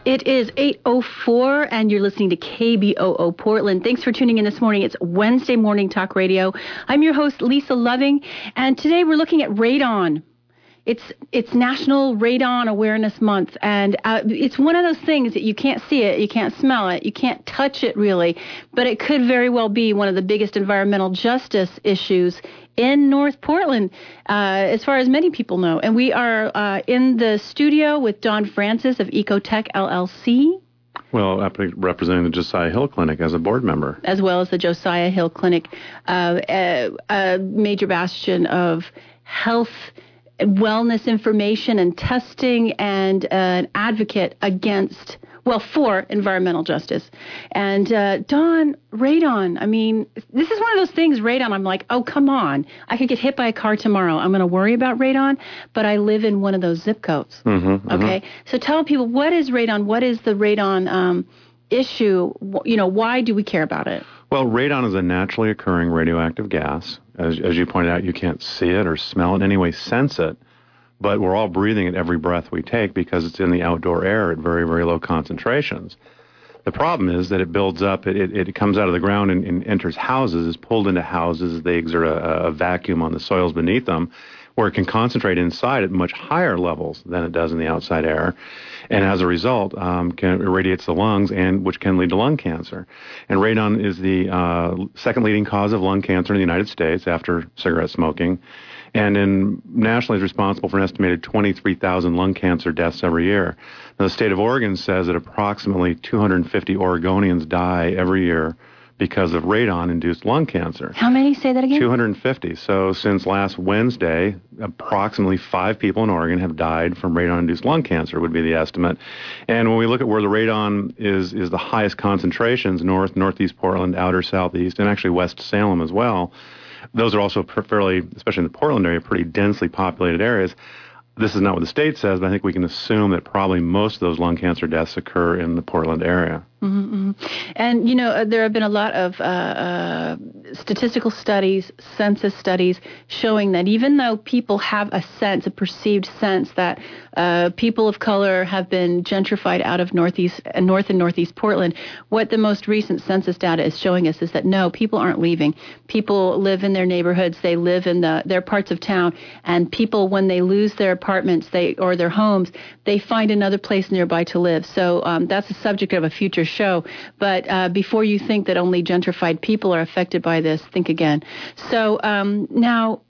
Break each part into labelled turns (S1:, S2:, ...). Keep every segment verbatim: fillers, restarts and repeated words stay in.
S1: It is eight oh four, and you're listening to K B O O Portland. Thanks for tuning in this morning. It's Wednesday Morning Talk Radio. I'm your host, Lisa Loving, and today we're looking at radon. It's it's National Radon Awareness Month, and uh, it's one of those things that you can't see it, you can't smell it, you can't touch it really, but it could very well be one of the biggest environmental justice issues in North Portland, uh, as far as many people know. And we are uh, in the studio with Don Francis of Ecotech L L C.
S2: Well, representing the Josiah Hill Clinic as a board member.
S1: As well as the Josiah Hill Clinic, uh, a, a major bastion of health wellness information and testing, and uh, an advocate against, well, for environmental justice. And uh, Don, radon, I mean, this is one of those things, radon, I'm like, oh, come on. I could get hit by a car tomorrow. I'm going to worry about radon, but I live in one of those zip codes.
S2: Mm-hmm,
S1: okay?
S2: Mm-hmm.
S1: So tell people, what is radon? What is the radon um, issue? You know, why do we care about it?
S2: Well, radon is a naturally occurring radioactive gas. As, as you pointed out, you can't see it or smell it in any way, sense it, but we're all breathing it every breath we take because it's in the outdoor air at very, very low concentrations. The problem is that it builds up, it, it, it comes out of the ground and, and enters houses, is pulled into houses, they exert a, a vacuum on the soils beneath them, where it can concentrate inside at much higher levels than it does in the outside air, and as a result, um, can irradiates the lungs, and which can lead to lung cancer. And radon is the uh, second leading cause of lung cancer in the United States after cigarette smoking, and in nationally is responsible for an estimated twenty-three thousand lung cancer deaths every year. Now, the state of Oregon says that approximately two hundred fifty Oregonians die every year because of radon-induced lung cancer.
S1: How many? Say that again?
S2: two hundred fifty. So since last Wednesday, approximately five people in Oregon have died from radon-induced lung cancer, would be the estimate. And when we look at where the radon is is the highest concentrations, north, northeast Portland, outer southeast, and actually west Salem as well, those are also fairly, especially in the Portland area, pretty densely populated areas. This is not what the state says, but I think we can assume that probably most of those lung cancer deaths occur in the Portland area.
S1: Mm-hmm. And, you know, uh, there have been a lot of uh, uh, statistical studies, census studies, showing that even though people have a sense, a perceived sense that uh, people of color have been gentrified out of northeast, uh, north and northeast Portland, what the most recent census data is showing us is that, no, people aren't leaving. People live in their neighborhoods. They live in the, their parts of town. And people, when they lose their apartments they or their homes, they find another place nearby to live. So um, that's the subject of a future show. But uh, before you think that only gentrified people are affected by this, think again. So um, now,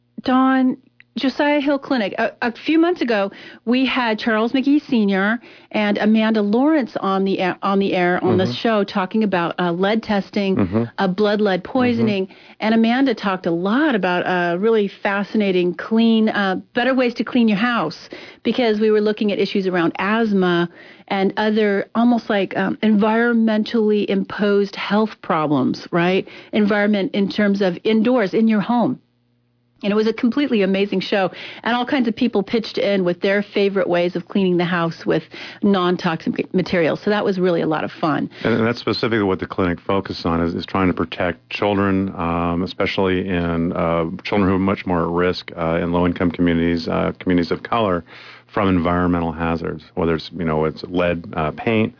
S1: Don, Josiah Hill Clinic, a, a few months ago, we had Charles McGee Senior and Amanda Lawrence on the air, on the air on mm-hmm. the show talking about uh, lead testing, mm-hmm. uh, blood lead poisoning, mm-hmm. and Amanda talked a lot about uh, really fascinating, clean, uh, better ways to clean your house, because we were looking at issues around asthma and other almost like um, environmentally imposed health problems, right? Environment in terms of indoors, in your home. And it was a completely amazing show. And all kinds of people pitched in with their favorite ways of cleaning the house with non-toxic materials. So that was really a lot of fun.
S2: And that's specifically what the clinic focused on, is, is trying to protect children, um, especially in uh, children who are much more at risk uh, in low-income communities, uh, communities of color, from environmental hazards, whether it's, you know, it's lead uh, paint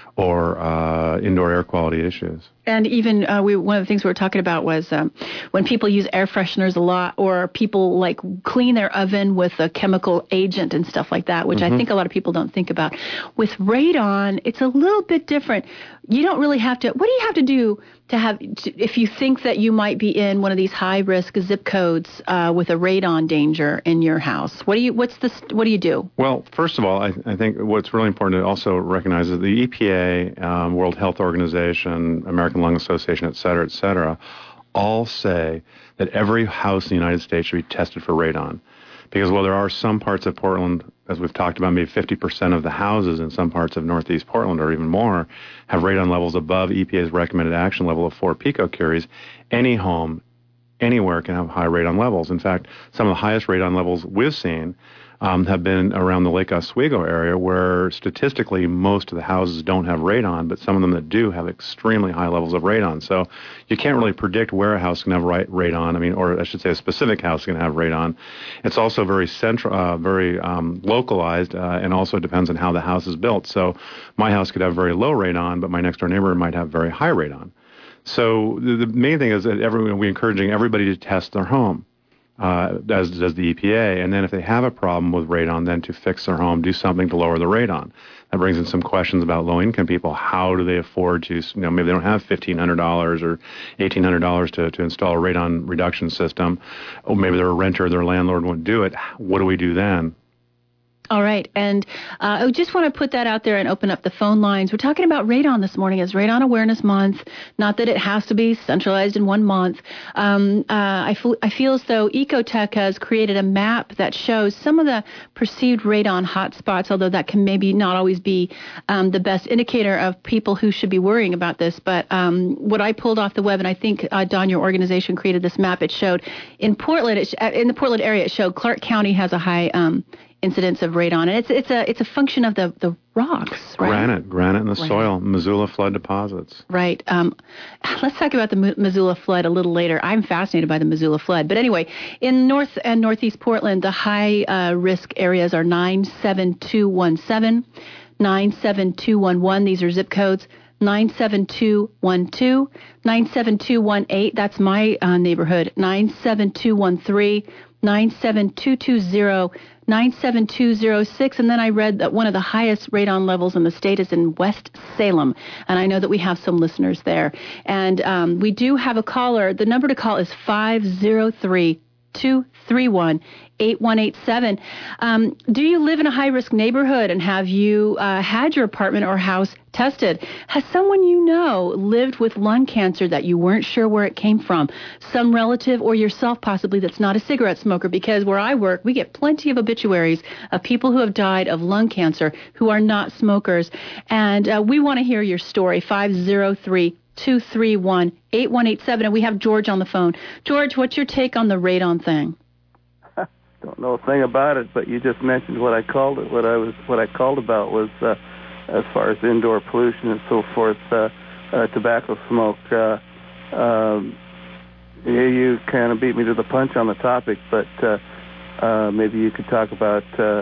S2: or uh, indoor air quality issues.
S1: And even uh, we, one of the things we were talking about was um, when people use air fresheners a lot, or people like clean their oven with a chemical agent and stuff like that, which mm-hmm. I think a lot of people don't think about. With radon, it's a little bit different. You don't really have to. What do you have to do to have, to, if you think that you might be in one of these high-risk zip codes uh, with a radon danger in your house? What do you? What's the? What do you do?
S2: Well, first of all, I, I think what's really important to also recognize is the E P A, um, World Health Organization, American Lung Association, et cetera, et cetera, all say that every house in the United States should be tested for radon. Because while there are some parts of Portland, as we've talked about, maybe fifty percent of the houses in some parts of northeast Portland or even more have radon levels above E P A's recommended action level of four picocuries, any home anywhere can have high radon levels. In fact, some of the highest radon levels we've seen um, have been around the Lake Oswego area, where statistically most of the houses don't have radon, but some of them that do have extremely high levels of radon. So you can't really predict where a house can have radon. I mean, or I should say a specific house can have radon. It's also very central, uh, very um, localized, uh, and also depends on how the house is built. So my house could have very low radon, but my next door neighbor might have very high radon. So the, the main thing is that everyone, we're encouraging everybody to test their home. Uh, as does the E P A, and then if they have a problem with radon, then to fix their home, do something to lower the radon. That brings in some questions about low-income people. How do they afford to, you know, maybe they don't have fifteen hundred dollars or eighteen hundred dollars to, to install a radon reduction system, or maybe they're a renter, their landlord won't do it. What do we do then?
S1: All right. And uh, I just want to put that out there and open up the phone lines. We're talking about radon this morning. It's Radon Awareness Month. Not that it has to be centralized in one month. Um, uh, I, f- I feel as though Ecotech has created a map that shows some of the perceived radon hotspots, although that can maybe not always be um, the best indicator of people who should be worrying about this. But um, what I pulled off the web, and I think, uh, Don, your organization created this map, it showed in Portland, it sh- in the Portland area, it showed Clark County has a high um incidence of radon, and it's it's a it's a function of the, the rocks, right?
S2: Granite, granite in the
S1: right.
S2: soil, Missoula flood deposits.
S1: Right. Um, let's talk about the M- Missoula flood a little later. I'm fascinated by the Missoula flood, but anyway, in North and Northeast Portland, the high uh, risk areas are nine seven two one seven, nine seven two one one. These are zip codes. nine seven two one two, nine seven two one eight. That's my uh, neighborhood. nine seven two one three, nine seven two two zero. nine seven two zero six, and then I read that one of the highest radon levels in the state is in West Salem, and I know that we have some listeners there. And um, we do have a caller. The number to call is five oh three, two three one, eight one eight seven. Um, do you live in a high-risk neighborhood, and have you uh, had your apartment or house tested? Has someone you know lived with lung cancer that you weren't sure where it came from? Some relative or yourself possibly that's not a cigarette smoker, because where I work, we get plenty of obituaries of people who have died of lung cancer who are not smokers. And uh, we want to hear your story, five oh three, two three one, eight one eight seven. And we have George on the phone. George, what's your take on the radon thing?
S3: Don't know a thing about it, but you just mentioned what I called it. What I was, what I called about was, uh, as far as indoor pollution and so forth, uh, uh, tobacco smoke. Uh, um, you, you kind of beat me to the punch on the topic, but uh, uh, maybe you could talk about uh,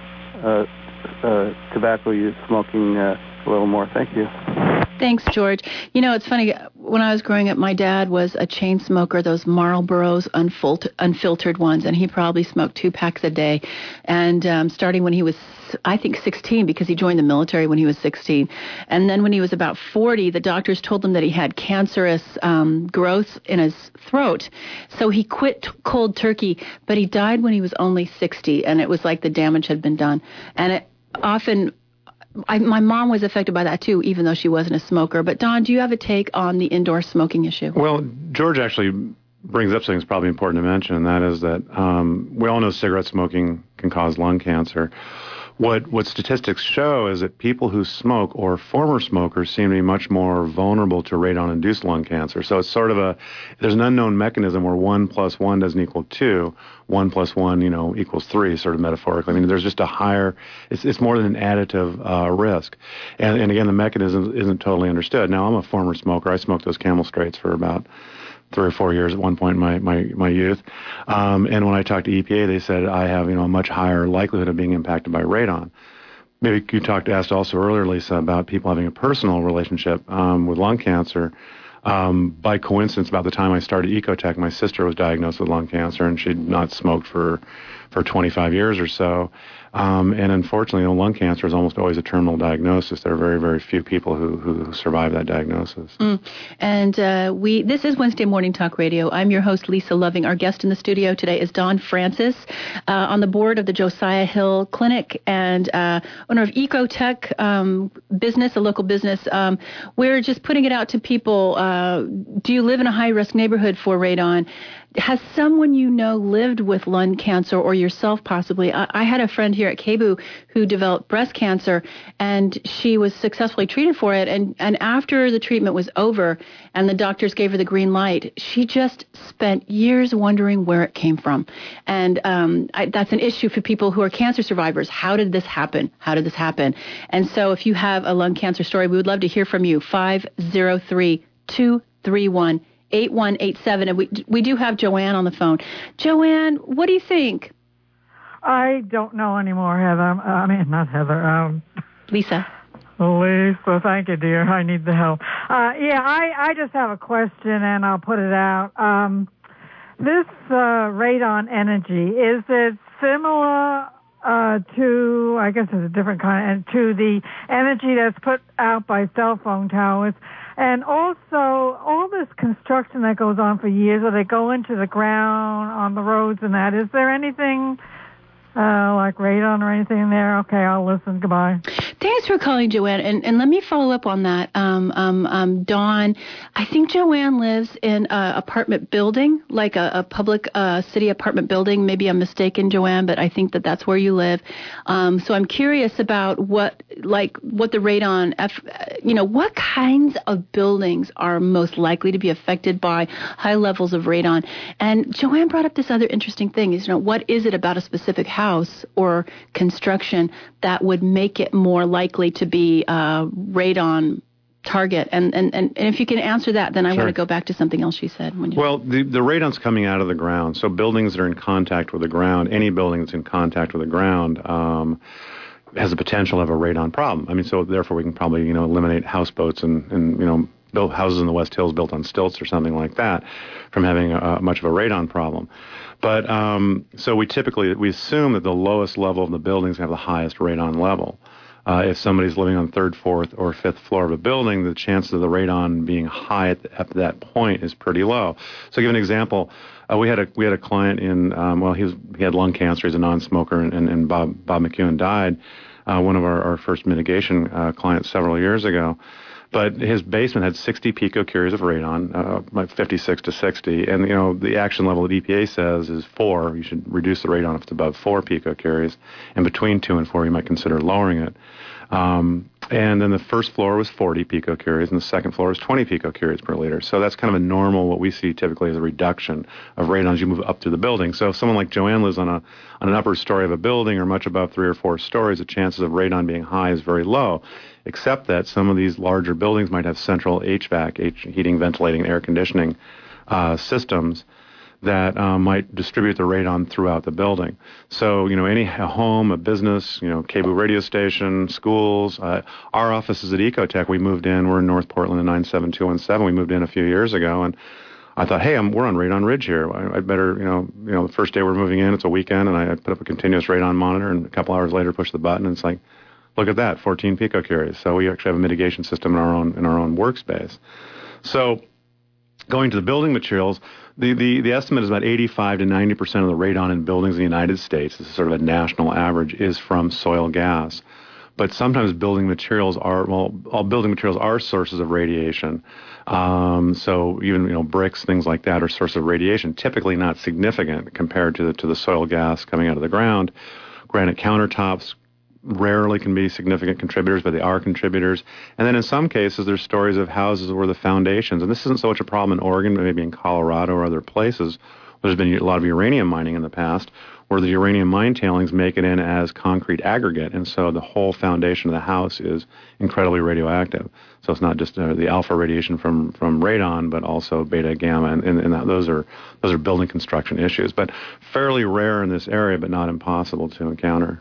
S3: uh, uh, tobacco use, smoking uh, a little more. Thank you.
S1: Thanks, George. You know, it's funny. When I was growing up, my dad was a chain smoker, those Marlboros unfiltered, unfiltered ones, and he probably smoked two packs a day. And um, starting when he was, I think, sixteen, because he joined the military when he was sixteen. And then when he was about forty, the doctors told him that he had cancerous um, growths in his throat. So he quit t- cold turkey, but he died when he was only sixty, and it was like the damage had been done. And it often... I, my mom was affected by that, too, even though she wasn't a smoker. But, Don, do you have a take on the indoor smoking issue?
S2: Well, George actually brings up something that's probably important to mention, and that is that um, we all know cigarette smoking can cause lung cancer. What what statistics show is that people who smoke or former smokers seem to be much more vulnerable to radon-induced lung cancer. So it's sort of a, there's an unknown mechanism where one plus one doesn't equal two, one plus one, you know, equals three, sort of metaphorically. I mean, there's just a higher, it's it's more than an additive uh, risk. And, and again, the mechanism isn't totally understood. Now, I'm a former smoker. I smoked those Camel Straights for about three or four years at one point in my, my, my youth. Um, and when I talked to E P A, they said I have, you know, a much higher likelihood of being impacted by radon. Maybe you talked, asked also earlier, Lisa, about people having a personal relationship um, with lung cancer. Um, by coincidence, about the time I started Ecotech, my sister was diagnosed with lung cancer, and she'd not smoked for, for twenty-five years or so. Um, and unfortunately, you know, lung cancer is almost always a terminal diagnosis. There are very, very few people who, who survive that diagnosis.
S1: Mm. And uh, we this is Wednesday Morning Talk Radio. I'm your host, Lisa Loving. Our guest in the studio today is Don Francis, uh, on the board of the Josiah Hill Clinic and uh, owner of Ecotech um, business, a local business. Um, we're just putting it out to people. Uh, do you live in a high-risk neighborhood for radon? Has someone you know lived with lung cancer or yourself possibly? I, I had a friend here at K B U who developed breast cancer, and she was successfully treated for it. And, and after the treatment was over and the doctors gave her the green light, she just spent years wondering where it came from. And um, I, that's an issue for people who are cancer survivors. How did this happen? How did this happen? And so if you have a lung cancer story, we would love to hear from you. five oh three, two three one, eight one eight seven. And we we do have Joanne on the phone. Joanne, what do you think?
S4: I don't know anymore, Heather. I mean, not Heather. Um,
S1: Lisa.
S4: Lisa, thank you, dear. I need the help. Uh, yeah, I, I just have a question, and I'll put it out. Um, this uh, radon energy, is it similar uh, to, I guess it's a different kind, to the energy that's put out by cell phone towers? And also, all this construction that goes on for years, where they go into the ground on the roads and that, is there anything uh, like radon or anything in there? Okay, I'll listen. Goodbye.
S1: Thanks for calling, Joanne. And, and let me follow up on that. Um, um, um, Dawn, I think Joanne lives in an apartment building, like a, a public uh, city apartment building. Maybe I'm mistaken, Joanne, but I think that that's where you live. Um, so I'm curious about what, like, what the radon, you know, what kinds of buildings are most likely to be affected by high levels of radon. And Joanne brought up this other interesting thing is, you know, what is it about a specific house or construction that would make it more likely to be a radon target? And, and, and if you can answer that, then I sure. want to go back to something else you said. When you
S2: well, the, the radon's coming out of the ground. So buildings that are in contact with the ground, any building that's in contact with the ground, um, has the potential to have a radon problem. I mean, so therefore we can probably, you know, eliminate houseboats and, and, you know, build houses in the West Hills built on stilts or something like that from having a, much of a radon problem. But um, so we typically, we assume that the lowest level of the buildings have the highest radon level. Uh, if somebody's living on third, fourth, or fifth floor of a building, the chances of the radon being high at, the, at that point is pretty low. So to give an example, uh, we had a we had a client in um, well he was he had lung cancer, he's a non-smoker, and, and, and Bob Bob McEwen died. Uh, one of our, our first mitigation uh, clients several years ago. But his basement had sixty picocuries of radon, uh, like fifty-six to sixty, and you know the action level that E P A says is four. You should reduce the radon if it's above four picocuries, and between two and four, you might consider lowering it. Um, and then the first floor was forty picocuries, and the second floor was twenty picocuries per liter. So that's kind of a normal, what we see typically as a reduction of radon as you move up through the building. So if someone like Joanne lives on a on an upper story of a building or much above three or four stories, the chances of radon being high is very low, except that some of these larger buildings might have central H V A C, H, heating, ventilating, air conditioning uh, systems that um, might distribute the radon throughout the building. So, you know, any a home, a business, you know, K B U radio station, schools. Uh, our office is at Ecotech. We moved in. We're in North Portland, in nine seven two one seven. We moved in a few years ago, and I thought, hey, I'm, we're on Radon Ridge here. I, I better, you know, you know, the first day we're moving in, it's a weekend, and I, I put up a continuous radon monitor, and a couple hours later, push the button, and it's like, look at that, fourteen picocuries. So we actually have a mitigation system in our own in our own workspace. So going to the building materials, the, the, the estimate is about eighty-five to ninety percent of the radon in buildings in the United States, this is sort of a national average, is from soil gas. But sometimes building materials are, well, all building materials are sources of radiation. Um, so even, you know, bricks, things like that are sources of radiation, typically not significant compared to the, to the soil gas coming out of the ground. Granite countertops rarely can be significant contributors, but they are contributors. And then in some cases, there's stories of houses where the foundations, and this isn't so much a problem in Oregon, but maybe in Colorado or other places, where there's been a lot of uranium mining in the past, where the uranium mine tailings make it in as concrete aggregate, and so the whole foundation of the house is incredibly radioactive. So it's not just uh, the alpha radiation from, from radon, but also beta, gamma, and, and, and that, those are those are building construction issues. But fairly rare in this area, but not impossible to encounter.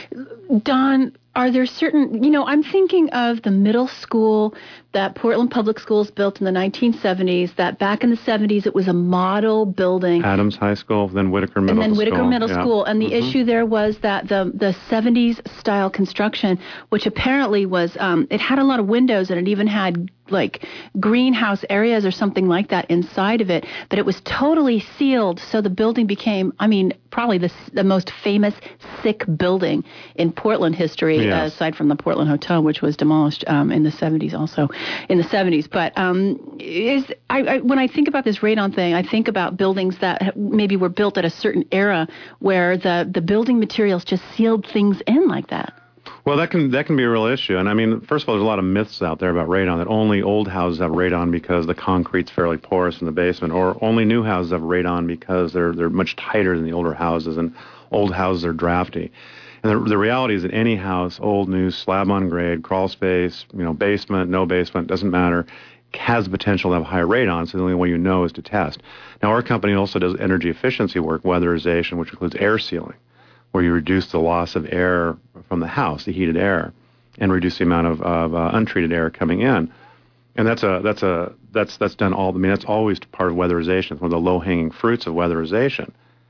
S1: Don, are there certain, you know, I'm thinking of the middle school that Portland Public Schools built in the nineteen seventies, that back in the seventies it was a model building.
S2: Adams High School, then Whitaker Middle School.
S1: And then Whitaker
S2: School.
S1: Middle
S2: yeah.
S1: School. And the
S2: mm-hmm.
S1: issue there was that the, the seventies style construction, which apparently was, um, it had a lot of windows and it even had like greenhouse areas or something like that inside of it, that it was totally sealed. So the building became, I mean, probably the, the most famous sick building in Portland history,
S2: yes.
S1: uh, aside from the Portland Hotel, which was demolished um, in the seventies also, in the seventies. But um, is I, I, when I think about this radon thing, I think about buildings that maybe were built at a certain era where the, the building materials just sealed things in like that.
S2: Well, that can that can be a real issue. And I mean, first of all, there's a lot of myths out there about radon, that only old houses have radon because the concrete's fairly porous in the basement, or only new houses have radon because they're they're much tighter than the older houses, and old houses are drafty. And the, the reality is that any house, old, new, slab on grade, crawl space, you know, basement, no basement, doesn't matter, has the potential to have higher radon, so the only way you know is to test. Now, our company also does energy efficiency work, weatherization, which includes air sealing, where you reduce the loss of air from the house, the heated air, and reduce the amount of, of uh, untreated air coming in. And that's a that's a that's that's done all. I mean, that's always part of weatherization. It's one of the low-hanging fruits of weatherization.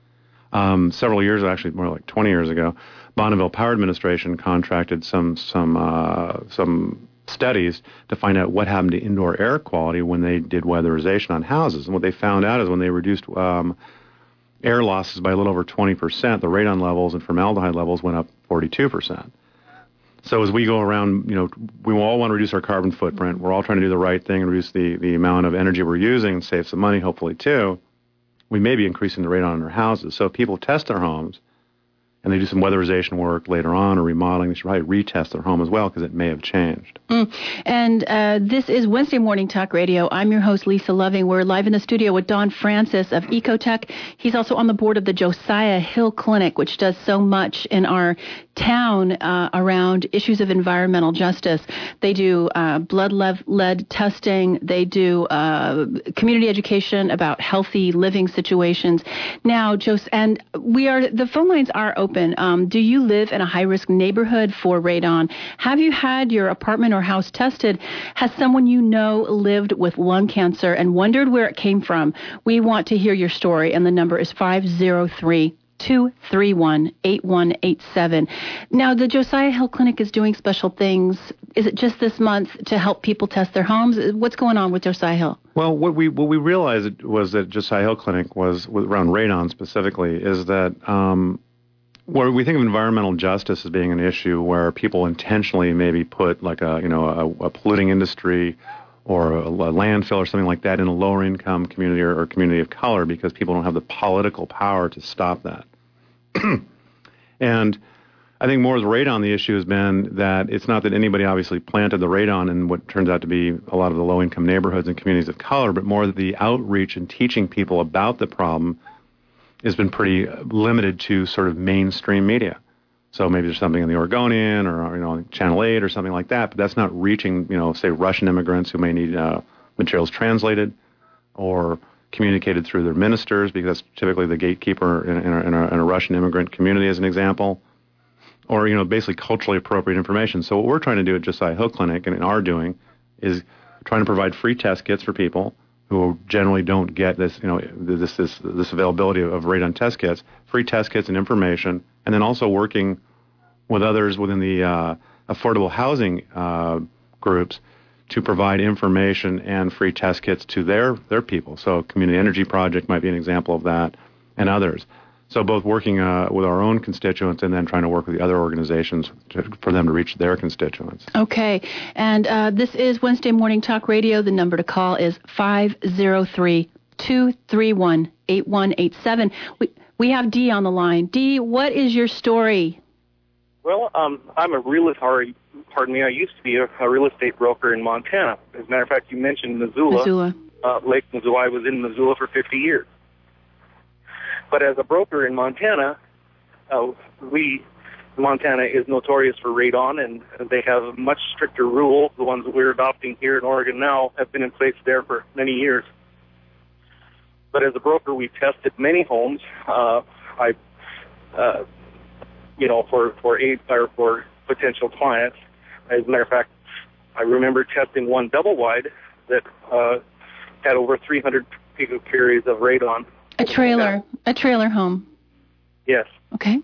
S2: Um, several years, actually more like twenty years ago, Bonneville Power Administration contracted some some uh, some studies to find out what happened to indoor air quality when they did weatherization on houses. And what they found out is when they reduced um, air losses by a little over twenty percent, the radon levels and formaldehyde levels went up forty-two percent. So as we go around, you know, we all want to reduce our carbon footprint. We're all trying to do the right thing and reduce the, the amount of energy we're using and save some money, hopefully, too. We may be increasing the radon in our houses. So if people test their homes and they do some weatherization work later on or remodeling, they should probably retest their home as well because it may have changed.
S1: Mm. And uh, this is Wednesday Morning Talk Radio. I'm your host, Lisa Loving. We're live in the studio with Don Francis of Ecotech. He's also on the board of the Josiah Hill Clinic, which does so much in our town uh, around issues of environmental justice. They do uh, blood lev- lead testing. They do uh, community education about healthy living situations. Now, Jos, and we are the phone lines are open. Um, do you live in a high-risk neighborhood for radon? Have you had your apartment or house tested? Has someone you know lived with lung cancer and wondered where it came from? We want to hear your story, and the number is five oh three, two three one, eight one eight seven. Now, the Josiah Hill Clinic is doing special things. Is it just this month to help people test their homes? What's going on with Josiah Hill?
S2: Well, what we what we realized was that Josiah Hill Clinic was, around radon specifically, is that um, where we think of environmental justice as being an issue where people intentionally maybe put like a you know a, a polluting industry or a, a landfill or something like that in a lower income community or, or community of color because people don't have the political power to stop that. And I think more with radon, the issue has been that it's not that anybody obviously planted the radon in what turns out to be a lot of the low income neighborhoods and communities of color, but more that the outreach and teaching people about the problem has been pretty limited to sort of mainstream media. So maybe there's something in the Oregonian or, you know, Channel eight or something like that, but that's not reaching, you know, say Russian immigrants who may need uh, materials translated or communicated through their ministers, because that's typically the gatekeeper in, in, a, in, a, in a Russian immigrant community, as an example, or, you know, basically culturally appropriate information. So what we're trying to do at Josiah Hill Clinic and are doing is trying to provide free test kits for people who generally don't get this, you know, this this this availability of radon test kits, free test kits and information, and then also working with others within the uh, affordable housing uh, groups to provide information and free test kits to their their people. So Community Energy Project might be an example of that, and others. So both working uh, with our own constituents and then trying to work with the other organizations to, for them to reach their constituents.
S1: Okay. And uh, this is Wednesday Morning Talk Radio. The number to call is five oh three, two three one, eight one eight seven. We, we have Dee on the line. Dee, what is your story?
S5: Well, um, I'm a realist, pardon me, I used to be a, a real estate broker in Montana. As a matter of fact, you mentioned Missoula.
S1: Missoula.
S5: Uh, Lake Missoula. I was in Missoula for fifty years. But as a broker in Montana, uh, we, Montana is notorious for radon, and they have much stricter rules. The ones that we're adopting here in Oregon now have been in place there for many years. But as a broker, we've tested many homes. Uh, I, uh, you know, for for eight or for potential clients. As a matter of fact, I remember testing one double wide that uh, had over three hundred picocuries of radon.
S1: A trailer, a trailer home.
S5: Yes.
S1: Okay.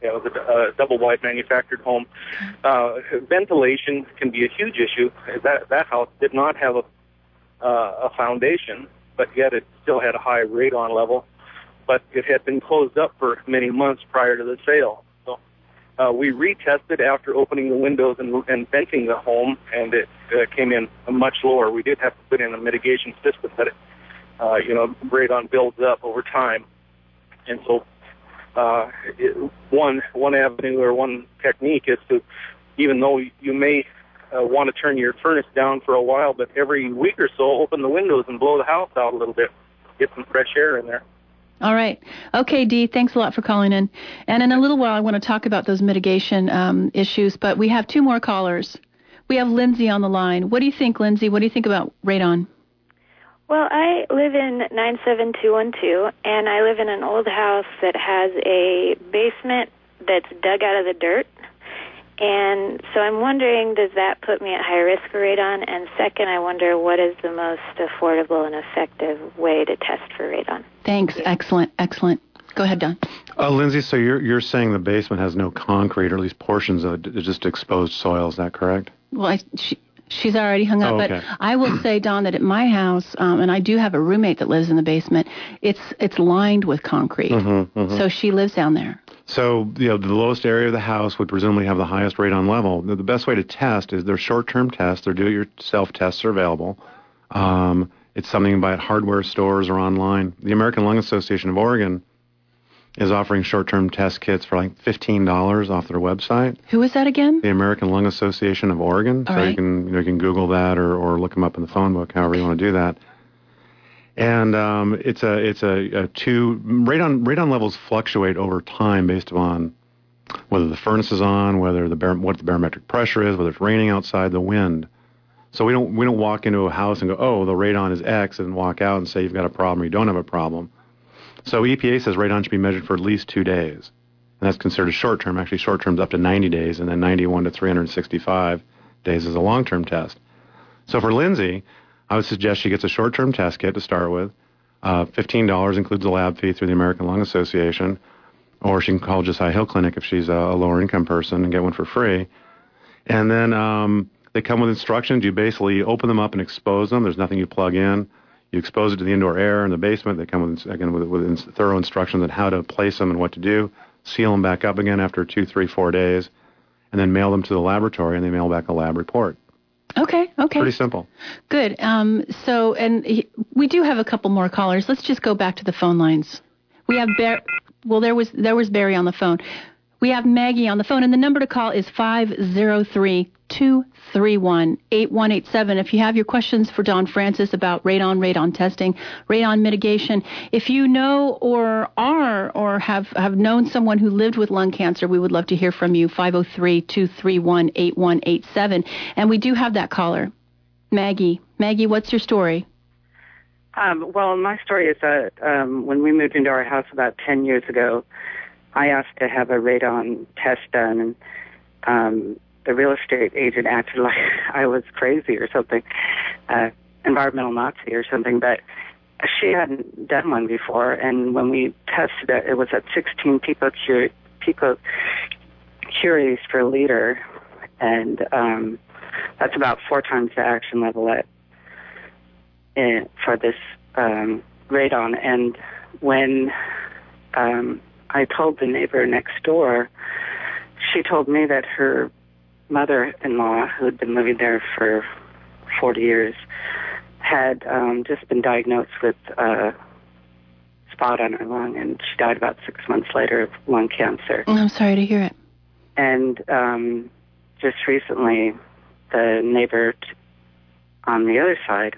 S5: Yeah, it was a, a double-wide manufactured home. Uh, ventilation can be a huge issue. That that house did not have a uh, a foundation, but yet it still had a high radon level. But it had been closed up for many months prior to the sale. So uh, we retested after opening the windows and, and venting the home, and it uh, came in much lower. We did have to put in a mitigation system, but it, uh, you know, radon builds up over time, and so. Uh, it, one one avenue or one technique is to, even though you may uh, want to turn your furnace down for a while, but every week or so, open the windows and blow the house out a little bit, get some fresh air in there.
S1: All right. Okay, Dee, thanks a lot for calling in. And in a little while, I want to talk about those mitigation um, issues, but we have two more callers. We have Lindsay on the line. What do you think, Lindsay? What do you think about radon?
S6: Well, I live in nine seven two one two, and I live in an old house that has a basement that's dug out of the dirt. And so I'm wondering, does that put me at high risk for radon? And second, I wonder what is the most affordable and effective way to test for radon?
S1: Thanks. Excellent. Excellent. Go ahead, Don.
S2: Uh, Lindsay, so you're you're saying the basement has no concrete, or at least portions of it, it's just exposed soil. Is that correct?
S1: Well, I... She, She's already hung up,
S2: oh, okay.
S1: But I will say, Don, that at my house, um, and I do have a roommate that lives in the basement, it's it's lined with concrete.
S2: Mm-hmm, mm-hmm.
S1: So she lives down there.
S2: So, you know, the lowest area of the house would presumably have the highest radon level. The, the best way to test is their short-term tests. Their do-it-yourself tests are available. Um, it's something you buy at hardware stores or online. The American Lung Association of Oregon is offering short-term test kits for like fifteen dollars off their website.
S1: Who is that again?
S2: The American Lung Association of Oregon.
S1: All
S2: so
S1: right.
S2: you can you, know, you can Google that or, or look them up in the phone book, however you want to do that. And um, it's a it's a, a two radon radon levels fluctuate over time based on whether the furnace is on, whether the bar, what the barometric pressure is, whether it's raining outside, the wind. So we don't we don't walk into a house and go, oh, the radon is X, and walk out and say you've got a problem or you don't have a problem. So E P A says radon should be measured for at least two days. And that's considered short-term. Actually, short-term is up to ninety days, and then ninety-one to three hundred sixty-five days is a long-term test. So for Lindsay, I would suggest she gets a short-term test kit to start with. Uh, fifteen dollars includes a lab fee through the American Lung Association, or she can call Josiah Hill Clinic if she's a, a lower-income person and get one for free. And then um, they come with instructions. You basically open them up and expose them. There's nothing you plug in. You expose it to the indoor air in the basement. They come with, again, with, with thorough instructions on how to place them and what to do. Seal them back up again after two, three, four days, and then mail them to the laboratory, and they mail back a lab report.
S1: Okay, okay.
S2: Pretty simple.
S1: Good. Um, so, and he, we do have a couple more callers. Let's just go back to the phone lines. We have Bar- well, there was there was Barry on the phone. We have Maggie on the phone, and the number to call is five oh three, two three one, eight one eight seven. If you have your questions for Don Francis about radon, radon testing, radon mitigation, if you know or are or have, have known someone who lived with lung cancer, we would love to hear from you, five oh three, two three one, eight one eight seven. And we do have that caller, Maggie. Maggie, what's your story?
S7: Um, well, my story is that um, when we moved into our house about ten years ago, I asked to have a radon test done, and um, the real estate agent acted like I was crazy or something, uh, environmental Nazi or something, but she hadn't done one before, and when we tested it, it was at sixteen picocuries pico per liter, and um, that's about four times the action level at, in, for this um, radon. And when um, I told the neighbor next door, she told me that her mother-in-law, who had been living there for forty years, had um, just been diagnosed with a spot on her lung, and she died about six months later of lung cancer.
S1: I'm sorry to hear it.
S7: And um, just recently, the neighbor t- on the other side,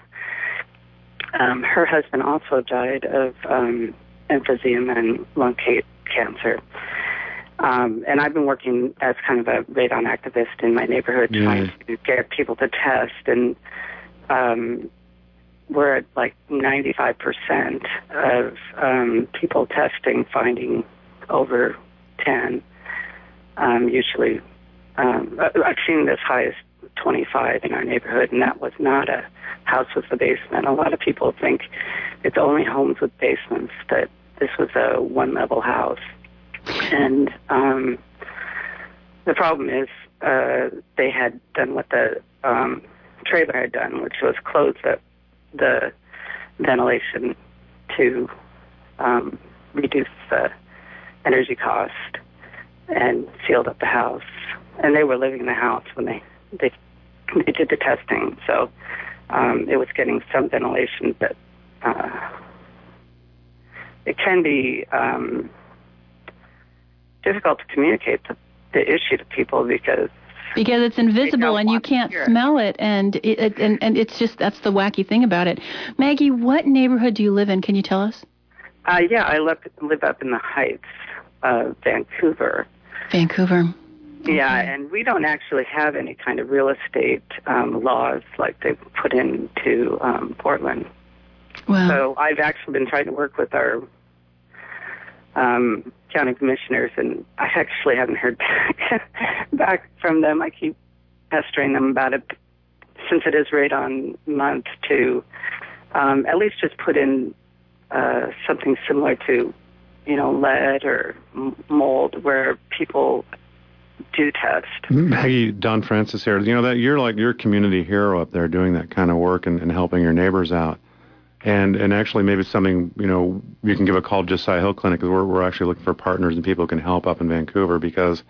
S7: um, her husband also died of um, emphysema and lung ca- cancer. Um, and I've been working as kind of a radon activist in my neighborhood,
S2: yeah.
S7: trying to get people to test. And um, we're at like ninety-five percent of um, people testing, finding over ten. Um, usually, um, I've seen as high as twenty-five in our neighborhood, and that was not a house with a basement. A lot of people think it's only homes with basements, but this was a one-level house. And um, the problem is uh, they had done what the um, trailer had done, which was close the, the ventilation to um, reduce the energy cost and sealed up the house. And they were living in the house when they, they, they did the testing. So um, it was getting some ventilation, but uh, it can be um, difficult to communicate the, the issue to people because
S1: because it's invisible and you can't smell it, and it, and and it's just that's the wacky thing about it. Maggie, what neighborhood do you live in? Can you tell us?
S7: Uh, yeah, I live live up in the Heights of Vancouver.
S1: Vancouver. Okay.
S7: Yeah, and we don't actually have any kind of real estate um, laws like they put into um, Portland.
S1: Wow.
S7: So I've actually been trying to work with our um, county commissioners, and I actually haven't heard back, back from them. I keep pestering them about it since it is radon month to um, at least just put in uh, something similar to, you know, lead or mold where people do test.
S2: Maggie, Don Francis here. You know that you're like your community hero up there doing that kind of work and, and helping your neighbors out. And and actually maybe something, you know, you can give a call to Josiah Hill Clinic because we're, we're actually looking for partners and people who can help up in Vancouver because,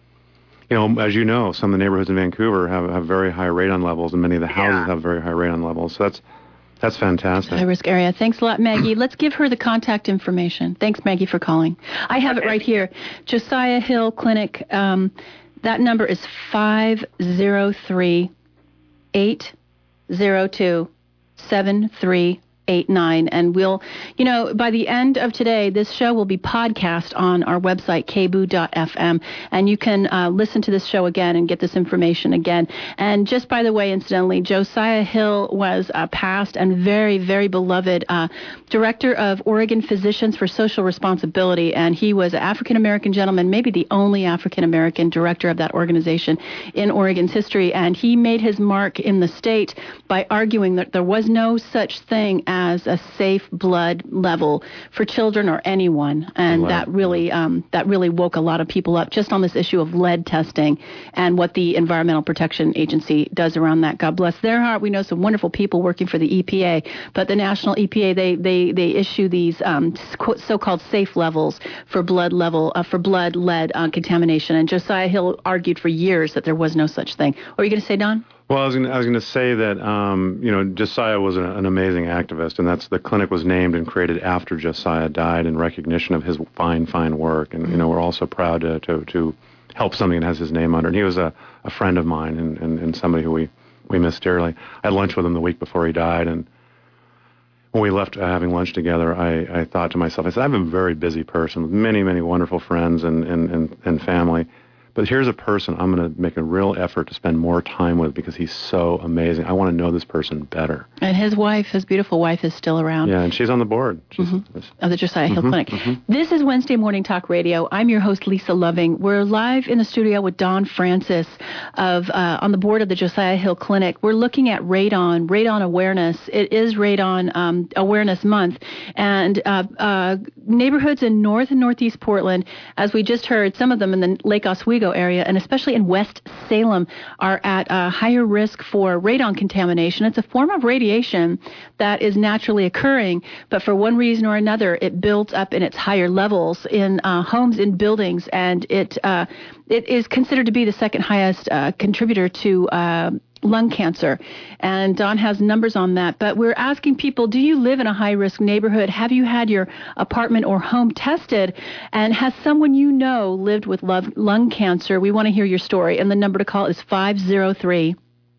S2: you know, as you know, some of the neighborhoods in Vancouver have, have very high radon levels and many of the houses
S7: yeah.
S2: have very high radon levels. So that's that's fantastic.
S1: High risk area. Thanks a lot, Maggie. Let's give her the contact information. Thanks, Maggie, for calling. I have okay. it right here. Josiah Hill Clinic. Um, that number is five zero three, eight zero two, seven three eight nine, and we'll, you know, by the end of today, this show will be podcast on our website, k b o o dot f m, and you can uh, listen to this show again and get this information again. And just by the way, incidentally, Josiah Hill was a past and very, very beloved uh, director of Oregon Physicians for Social Responsibility, and he was an African-American gentleman, maybe the only African-American director of that organization in Oregon's history, and he made his mark in the state by arguing that there was no such thing as as a safe blood level for children or anyone, and that really um, that really woke a lot of people up just on this issue of lead testing and what the Environmental Protection Agency does around that. God bless their heart. We know some wonderful people working for the E P A, but the National E P A they they they issue these um, so-called safe levels for blood level uh, for blood lead uh, contamination. And Josiah Hill argued for years that there was no such thing. What were you going to say, Don?
S2: Well, I was going to, I was going to say that, um, you know, Josiah was an, an amazing activist, and that's the clinic was named and created after Josiah died in recognition of his fine, fine work. And, you know, we're also proud to, to, to help something that has his name under it. And he was a, a friend of mine and, and, and somebody who we, we miss dearly. I had lunch with him the week before he died, and when we left uh, having lunch together, I, I thought to myself, I said, I'm a very busy person with many, many wonderful friends and, and, and, and family. But here's a person I'm going to make a real effort to spend more time with because he's so amazing. I want to know this person better.
S1: And his wife, his beautiful wife, is still around.
S2: Yeah, and she's on the board. She's,
S1: mm-hmm. Of the Josiah Hill
S2: mm-hmm,
S1: Clinic.
S2: Mm-hmm.
S1: This is Wednesday Morning Talk Radio. I'm your host, Lisa Loving. We're live in the studio with Don Francis of uh, on the board of the Josiah Hill Clinic. We're looking at radon, radon awareness. It is Radon um, Awareness Month. And uh, uh, neighborhoods in North and Northeast Portland, as we just heard, some of them in the Lake Oswego area, and especially in West Salem, are at a higher risk for radon contamination. It's a form of radiation that is naturally occurring, but for one reason or another, it builds up in its higher levels in uh, homes, in buildings, and it uh, it is considered to be the second highest uh, contributor to uh, lung cancer. And Don has numbers on that. But we're asking people, do you live in a high-risk neighborhood? Have you had your apartment or home tested? And has someone you know lived with lung cancer? We want to hear your story. And the number to call is five zero three,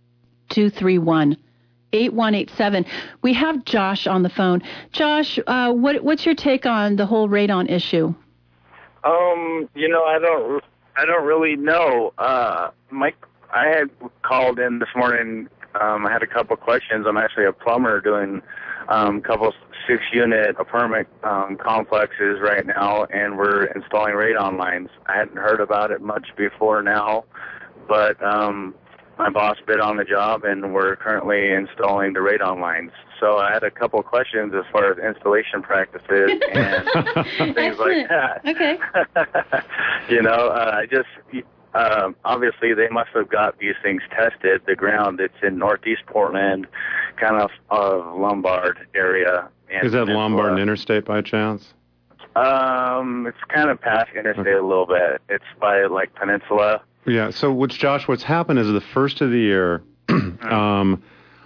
S1: two three one, eight one eight seven. We have Josh on the phone. Josh, uh, what, what's your take on the whole radon issue?
S8: Um, you know, I don't, I don't really know. Uh, Mike, I had called in this morning. Um, I had a couple questions. I'm actually a plumber doing um, a couple six-unit apartment um, complexes right now, and we're installing radon lines. I hadn't heard about it much before now, but um, my boss bid on the job, and we're currently installing the radon lines. So I had a couple of questions as far as installation practices and things like that.
S1: Okay.
S8: you know, uh, I just, um, obviously they must have got these things tested. The ground that's in northeast Portland, kind of uh, Lombard area. And
S2: Is that
S8: Peninsula.
S2: Lombard and Interstate by chance?
S8: Um, it's kind of past Interstate okay. a little bit. It's by, like, Peninsula.
S2: Yeah, so what's, Josh, what's happened is the first of the year, um,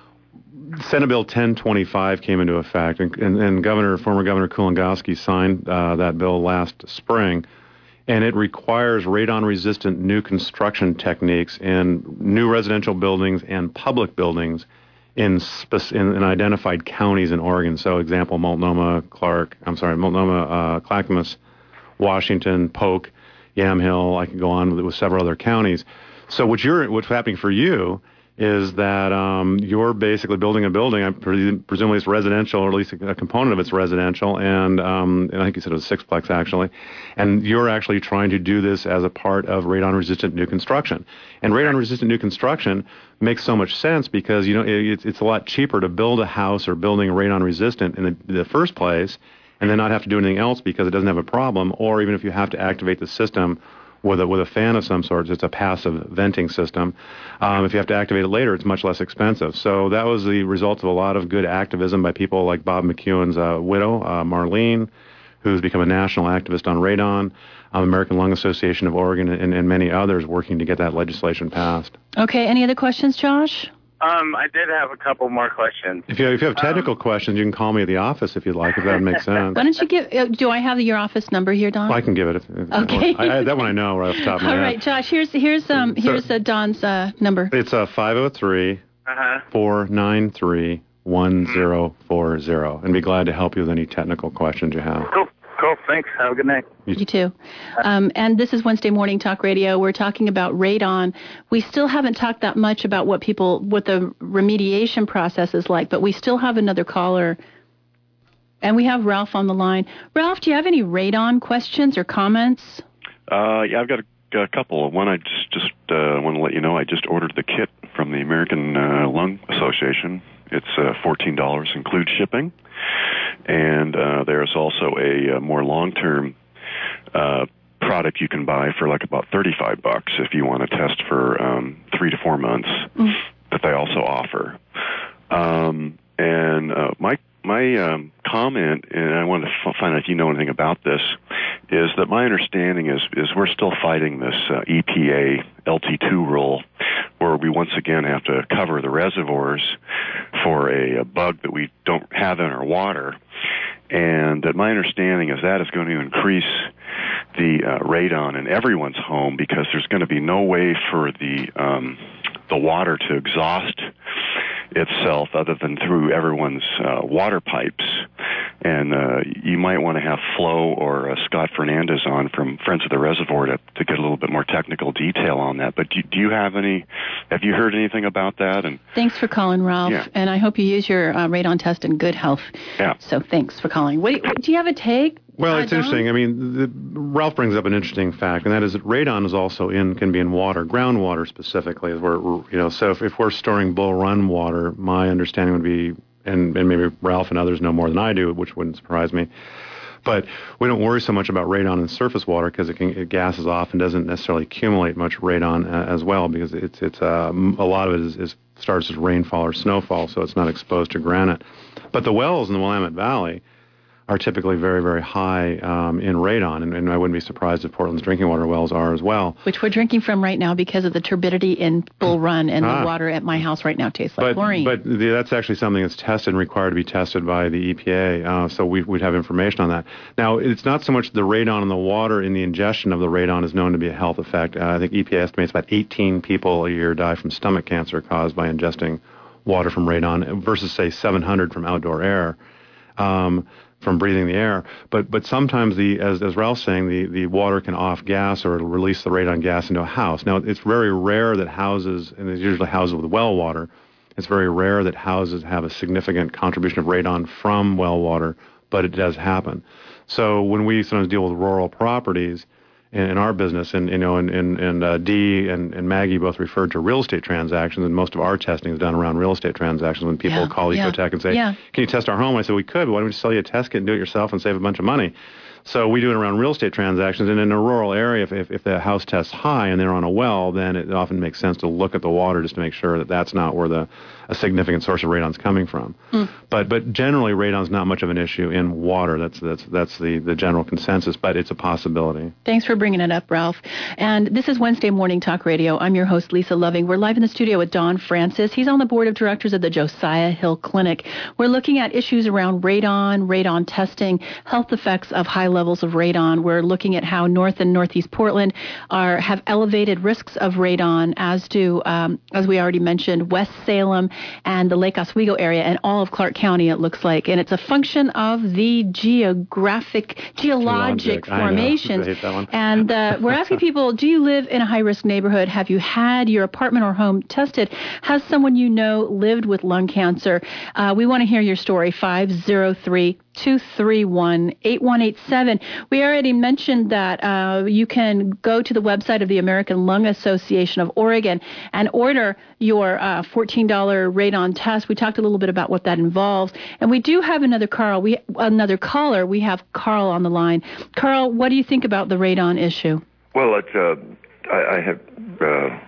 S2: Senate Bill ten twenty-five came into effect, and, and, and Governor, former Governor Kulongoski signed uh, that bill last spring, and it requires radon-resistant new construction techniques in new residential buildings and public buildings in, spec- in, in identified counties in Oregon. So, example, Multnomah, Clark, I'm sorry, Multnomah, uh, Clackamas, Washington, Polk, Yamhill. I could go on with, with several other counties. So, what you're, what's happening for you is that um, you're basically building a building. I pre- presumably it's residential, or at least a, a component of it's residential, and, um, and I think you said it was sixplex actually. And you're actually trying to do this as a part of radon-resistant new construction. And radon-resistant new construction makes so much sense because you know it, it's, it's a lot cheaper to build a house or building radon-resistant in the, the first place, and then not have to do anything else because it doesn't have a problem. Or even if you have to activate the system with a with a fan of some sort, it's a passive venting system. Um, if you have to activate it later, it's much less expensive. So that was the result of a lot of good activism by people like Bob McEwen's uh, widow, uh, Marlene, who's become a national activist on radon, um, American Lung Association of Oregon, and, and many others working to get that legislation passed.
S1: Okay, any other questions, Josh?
S8: Um, I did have a couple more questions.
S2: If you if you have technical
S8: um,
S2: questions, you can call me at the office if you'd like, if that makes sense.
S1: Why don't you give? Uh, do I have your office number here, Don?
S2: Well, I can give it. If, if
S1: okay.
S2: I, I, that one I know right off the top of my
S1: All
S2: head.
S1: right, Josh. Here's here's um
S2: so,
S1: here's uh, Don's uh, number.
S2: It's a uh, five oh three four nine three one zero four zero, and be glad to help you with any technical questions you have.
S8: Cool. Cool. Thanks. Have a good night.
S1: You, you too. Um, and this is Wednesday Morning Talk Radio. We're talking about radon. We still haven't talked that much about what people, what the remediation process is like, but we still have another caller. And we have Ralph on the line. Ralph, do you have any radon questions or comments?
S9: Uh, yeah, I've got a, a couple. One, I just, just uh, want to let you know, I just ordered the kit from the American uh, Lung Association. It's uh, fourteen dollars, includes shipping. And uh, there's also a, a more long-term uh, product you can buy for like about thirty-five bucks if you want to test for um, three to four months mm. that they also offer. Um, and uh, my my um, comment, and I wanted to f- find out if you know anything about this, is that my understanding is is we're still fighting this uh, E P A L T two rule, where we once again have to cover the reservoirs for a, a bug that we don't have in our water. And that my understanding is that is going to increase the uh, radon in everyone's home because there's going to be no way for the um, the water to exhaust itself other than through everyone's uh, water pipes. And uh, you might want to have Flo or uh, Scott Fernandez on from Friends of the Reservoir to, to get a little bit more technical detail on that. But do, do you have any, have you heard anything about that? And
S1: thanks for calling, Ralph.
S9: Yeah.
S1: And I hope you use your uh, radon test in good health.
S9: Yeah.
S1: So thanks for calling. What, do you have a take?
S2: Well,
S1: uh,
S2: it's
S1: Don?
S2: interesting. I mean, the, Ralph brings up an interesting fact, and that is that radon is also in, can be in water, groundwater specifically, is where, you know, so if, if we're storing Bull Run water, my understanding would be, and, and maybe Ralph and others know more than I do, which wouldn't surprise me, but we don't worry so much about radon in surface water because it, can, it gases off and doesn't necessarily accumulate much radon uh, as well, because it's it's uh, a lot of it is, is starts as rainfall or snowfall, so it's not exposed to granite. But the wells in the Willamette Valley are typically very, very high um, in radon, and, and I wouldn't be surprised if Portland's drinking water wells are as well.
S1: Which we're drinking from right now because of the turbidity in Bull Run, and
S2: ah.
S1: the water at my house right now tastes like
S2: but,
S1: chlorine.
S2: But the, that's actually something that's tested and required to be tested by the E P A, uh, so we, we'd have information on that. Now, it's not so much the radon in the water, in the ingestion of the radon is known to be a health effect. Uh, I think E P A estimates about eighteen people a year die from stomach cancer caused by ingesting water from radon versus, say, seven hundred from outdoor air. Um, from breathing the air, but but sometimes the as as Ralph's saying, the, the water can off gas or it'll release the radon gas into a house. Now it's very rare that houses, and it's usually houses with well water, it's very rare that houses have a significant contribution of radon from well water, but it does happen. So when we sometimes deal with rural properties in, in our business, and you know, and, and, and uh, Dee and, and Maggie both referred to real estate transactions, and most of our testing is done around real estate transactions. When people
S1: yeah,
S2: call
S1: yeah,
S2: Ecotech and say,
S1: yeah.
S2: "Can you test our home?" I said, "We could. But why don't we just sell you a test kit and do it yourself and save a bunch of money?" So we do it around real estate transactions, and in a rural area, if, if, if the house tests high and they're on a well, then it often makes sense to look at the water just to make sure that that's not where the a significant source of radon's coming from. Mm. But but generally, radon's not much of an issue in water. That's that's that's the, the general consensus, but it's a possibility.
S1: Thanks for bringing it up, Ralph. And this is Wednesday Morning Talk Radio. I'm your host, Lisa Loving. We're live in the studio with Don Francis. He's on the board of directors of the Josiah Hill Clinic. We're looking at issues around radon, radon testing, health effects of high levels of radon. We're looking at how North and Northeast Portland are have elevated risks of radon, as do, um, as we already mentioned, West Salem and the Lake Oswego area and all of Clark County, it looks like. And it's a function of the geographic, geologic, geologic. formations.
S2: I hate that one.
S1: And uh, we're asking people, do you live in a high-risk neighborhood? Have you had your apartment or home tested? Has someone you know lived with lung cancer? Uh, we want to hear your story, five oh three, two three one, eight one eight seven. We already mentioned that uh, you can go to the website of the American Lung Association of Oregon and order your uh, fourteen dollars radon test. We talked a little bit about what that involves. And we do have another Carl, we another caller. We have Carl on the line. Carl, what do you think about the radon issue?
S10: Well, it's, uh, I, I have, uh,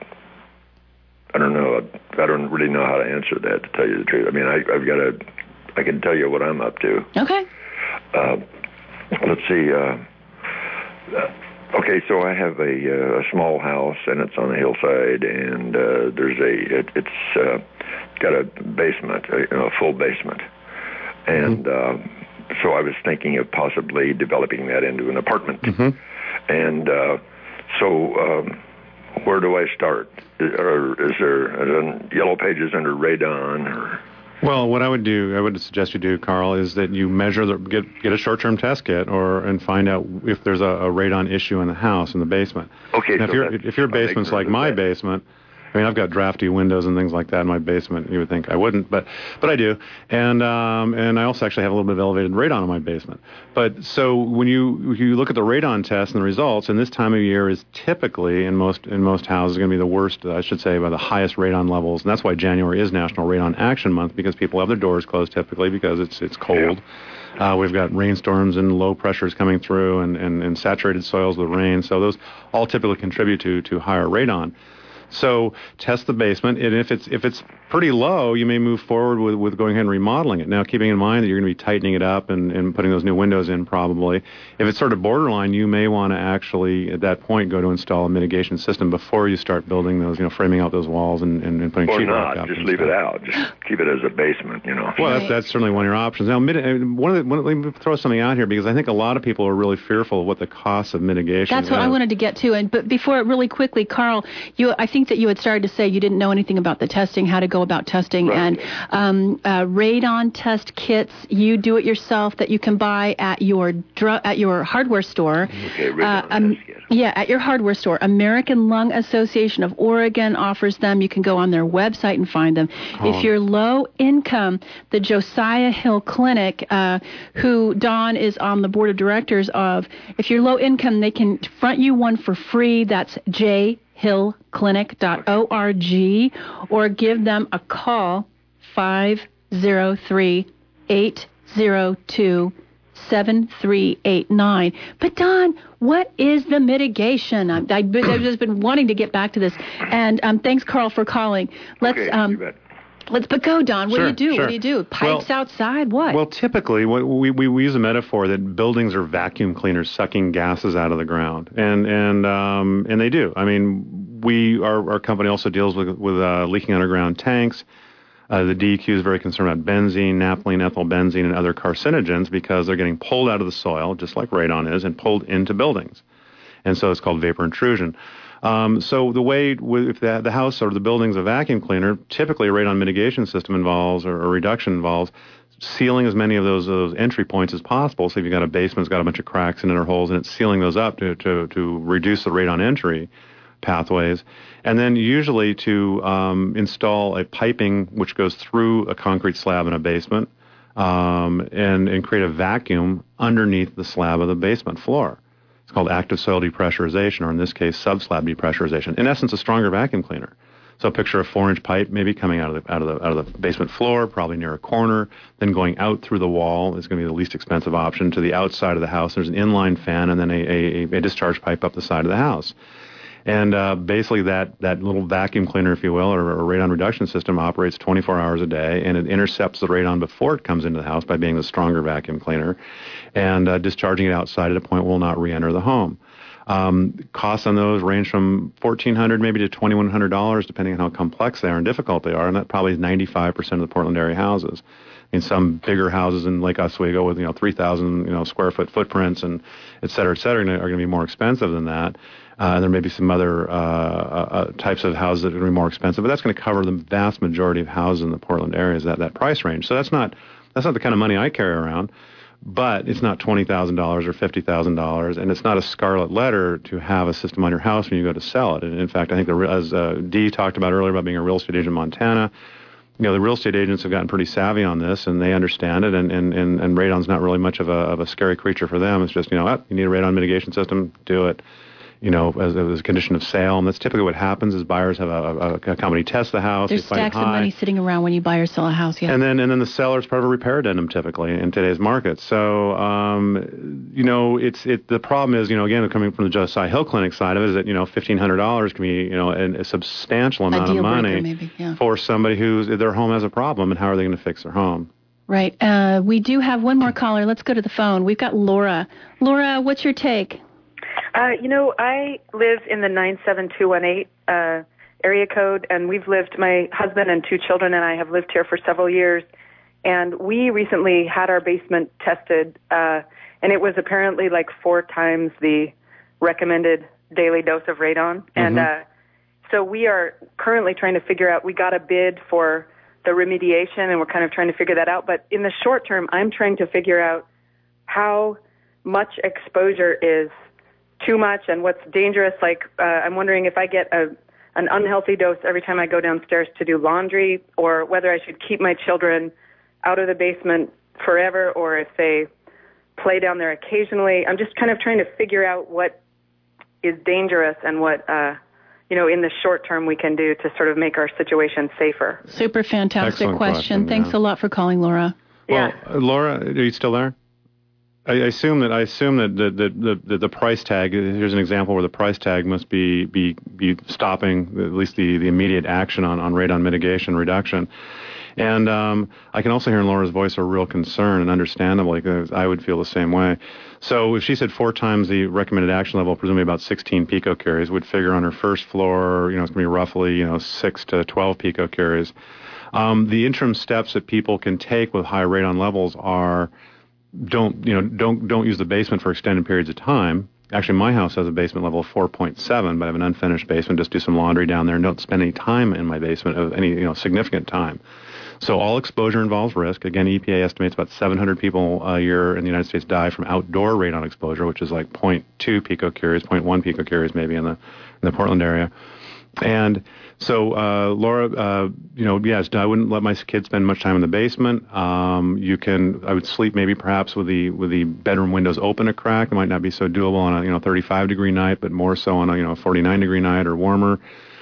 S10: I don't know, I don't really know how to answer that, to tell you the truth. I mean, I, I've got to, I can tell you what I'm up to.
S1: Okay.
S10: Uh, let's see. Uh, uh, okay, so I have a, uh, a small house, and it's on a hillside, and uh, there's a, it, it's uh, got a basement, a, you know, a full basement. And mm-hmm. uh, so I was thinking of possibly developing that into an apartment.
S2: Mm-hmm.
S10: And uh, so um, where do I start? Is, or is there uh, Yellow Pages under radon? Or
S2: Well, what I would do, I would suggest you do, Carl, is that you measure, the, get get a short-term test kit, or and find out if there's a, a radon issue in the house, in the basement.
S10: Okay.
S2: Now,
S10: so
S2: if your if your basement's like my basement, I mean, I've got drafty windows and things like that in my basement. You would think I wouldn't, but but I do, and um, and I also actually have a little bit of elevated radon in my basement. But so when you when you look at the radon test and the results, and this time of year is typically in most in most houses going to be the worst, I should say, by the highest radon levels, and that's why January is National Radon Action Month, because people have their doors closed typically because it's it's cold. Uh, we've got rainstorms and low pressures coming through, and, and, and saturated soils with rain. So those all typically contribute to to higher radon. So test the basement, and if it's if it's pretty low, you may move forward with, with going ahead and remodeling it. Now, keeping in mind that you're going to be tightening it up and, and putting those new windows in probably. If it's sort of borderline, you may want to actually, at that point, go to install a mitigation system before you start building those, you know, framing out those walls and, and, and putting
S10: or
S2: sheetrock
S10: not,
S2: up.
S10: just leave
S2: stuff.
S10: it out. Just keep it as a basement, you know.
S2: Well, that's, that's certainly one of your options. Now, mit- one of the, one, let me throw something out here, because I think a lot of people are really fearful of what the cost of mitigation
S1: That's
S2: is.
S1: what I wanted to get to. And but before, really quickly, Carl, you, I think that you had started to say you didn't know anything about the testing, how to go about testing,
S10: right.
S1: and um, uh, radon test kits. You do it yourself that you can buy at your dr- at your hardware store.
S10: Okay, radon
S1: uh, um,
S10: test kit.
S1: Yeah, at your hardware store. American Lung Association of Oregon offers them. You can go on their website and find them.
S2: Oh.
S1: If you're low income, the Josiah Hill Clinic, uh, who Don is on the board of directors of, if you're low income, they can front you one for free. That's J hill clinic dot org, or give them a call, five oh three, eight oh two, seven three eight nine. But Don, what is the mitigation? I, I, I've just been wanting to get back to this, and um, thanks, Carl, for calling. Let's
S10: okay,
S1: um,
S10: you bet.
S1: Let's but go, Don. What
S2: Sure,
S1: do you do?
S2: sure.
S1: What do you do? Pipes
S2: well,
S1: outside? What?
S2: Well, typically, what we, we we use a metaphor that buildings are vacuum cleaners sucking gases out of the ground, and and um and they do. I mean, we our our company also deals with with uh, leaking underground tanks. Uh, the D E Q is very concerned about benzene, naphthalene, ethyl benzene, and other carcinogens because they're getting pulled out of the soil, just like radon is, and pulled into buildings, and so it's called vapor intrusion. Um, so the way, if the, the house or the building's a vacuum cleaner, typically a radon mitigation system involves, or a reduction involves, sealing as many of those, those entry points as possible. So if you've got a basement that's got a bunch of cracks in it or holes, and it's sealing those up to, to, to reduce the radon entry pathways. And then usually to um, install a piping which goes through a concrete slab in a basement um, and, and create a vacuum underneath the slab of the basement floor. It's called active soil depressurization, or in this case, subslab depressurization. In essence, a stronger vacuum cleaner. So picture a four-inch pipe maybe coming out of the out of the out of the basement floor, probably near a corner, then going out through the wall is going to be the least expensive option to the outside of the house. There's an inline fan and then a, a, a discharge pipe up the side of the house. And uh, basically that, that little vacuum cleaner, if you will, or a radon reduction system operates twenty-four hours a day, and it intercepts the radon before it comes into the house by being the stronger vacuum cleaner, and uh, discharging it outside at a point will not re-enter the home. Um, costs on those range from fourteen hundred dollars maybe to twenty-one hundred dollars, depending on how complex they are and difficult they are, and that probably is ninety-five percent of the Portland area houses. In some bigger houses in Lake Oswego with, you know, three thousand, you know, square foot footprints and et cetera, et cetera, are going to be more expensive than that. Uh, and there may be some other uh, uh, types of houses that are going to be more expensive, but that's going to cover the vast majority of houses in the Portland area, is that, that price range. So that's not that's not the kind of money I carry around, but it's not twenty thousand dollars or fifty thousand dollars, and it's not a scarlet letter to have a system on your house when you go to sell it. And in fact, I think, the, as uh, Dee talked about earlier about being a real estate agent in Montana, you know, the real estate agents have gotten pretty savvy on this, and they understand it, and, and, and, and radon's not really much of a, of a scary creature for them. It's just, you know, oh, you need a radon mitigation system, do it. You know, as, as a condition of sale. And that's typically what happens is buyers have a, a, a company test the house.
S1: There's stacks of money sitting around when you buy or sell a house, yeah.
S2: And then and then the seller's part of a repair addendum typically in today's market. So, um, you know, it's it. The problem is, you know, again, coming from the Josiah Hill Clinic side of it, is that, you know, fifteen hundred dollars can be, you know, a, a substantial amount of money
S1: maybe, yeah.
S2: for somebody whose their home has a problem, and how are they going to fix their home?
S1: Right. Uh, we do have one more caller. Let's go to the phone. We've got Laura. Laura, what's your take?
S11: Uh, you know, I live in the nine seven two one eight uh, area code, and we've lived, my husband and two children and I have lived here for several years, and we recently had our basement tested, uh, and it was apparently like four times the recommended daily dose of radon. Mm-hmm. And uh, so we are currently trying to figure out, we got a bid for the remediation, and we're kind of trying to figure that out. But in the short term, I'm trying to figure out how much exposure is too much and what's dangerous. Like, uh, I'm wondering if I get a an unhealthy dose every time I go downstairs to do laundry, or whether I should keep my children out of the basement forever, or if they play down there occasionally. I'm just kind of trying to figure out what is dangerous and what, uh, you know, in the short term we can do to sort of make our situation safer.
S1: Super fantastic
S2: Excellent
S1: question.
S2: question.
S1: Thanks
S2: Yeah.
S1: a lot for calling, Laura.
S2: Well,
S11: Yeah.
S2: uh, Laura, are you still there? I I assume that I assume that the the, the the price tag. Here's an example where the price tag must be be be stopping at least the, the immediate action on, on radon mitigation reduction. And um, I can also hear in Laura's voice a real concern, and understandably, because I would feel the same way. So if she said four times the recommended action level, presumably about sixteen picocuries, would figure on her first floor, you know, it's going to be roughly, you know, six to twelve picocuries. Um, the interim steps that people can take with high radon levels are, don't you know don't don't use the basement for extended periods of time. Actually, my house has a basement level of four point seven, but I have an unfinished basement. Just do some laundry down there and don't spend any time in my basement of any you know significant time. So all exposure involves risk. Again, E P A estimates about seven hundred people a year in the United States die from outdoor radon exposure, which is like zero point two picocuries, zero point one picocuries maybe in the in the Portland area. And so, uh, Laura, uh, you know, yes, I wouldn't let my kids spend much time in the basement. Um, you can, I would sleep maybe perhaps with the with the bedroom windows open a crack. It might not be so doable on a you know thirty-five degree night, but more so on a you know forty-nine degree night or warmer.